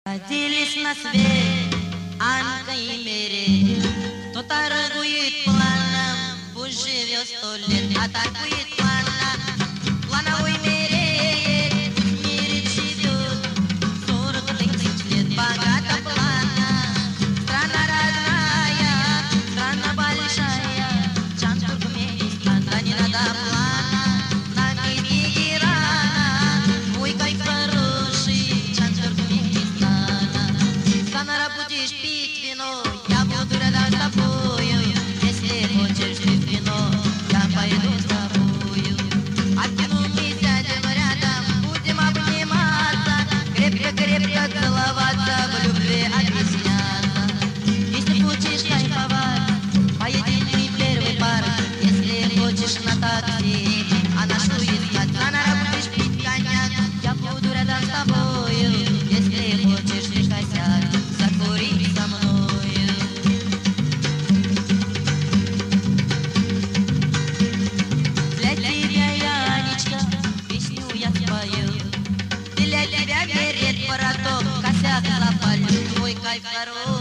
Родились на свет Анка и Мерей. Кто торгует планом, пусть живет 100 лет, а торгует планом, плановой меряет, в мире живет 40 тысяч лет. Богата плана, страна родная, страна большая, Чан Туркменистан, да не надо плана, нам иди Ирана, ой, как хороший Чан Туркменистан. Санара, будешь пить вино, я буду рядом с тобою. Если хочешь пить вино, я пойду с тобою. А в кино мы сядем рядом, будем обниматься, крепко-крепко целоваться, в любви объясняться. Если хочешь кайфовать, поедем мы первый пар. Если хочешь на такси, а нашу искать. Санара, будешь пить коньяк, я буду рядом с тобою. Если хочешь не косяк, закури со мною. Для тебя, Янечка, песню я спою. Для тебя берет пороток, косяк запалю, твой кайф хороший.